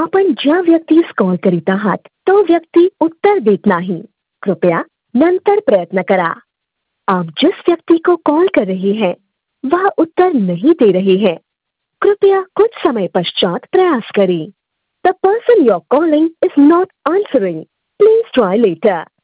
आपण ज्या व्यक्तीस कॉल करीत आहात तो व्यक्ती उत्तर देत नाही. कृपया नंतर प्रयत्न करा. आप जिस व्यक्ति को कॉल कर रहे हैं वह उत्तर नहीं दे रहे हैं. कृपया कुछ समय पश्चात प्रयास करें. The person you are calling is not answering. Please try letter.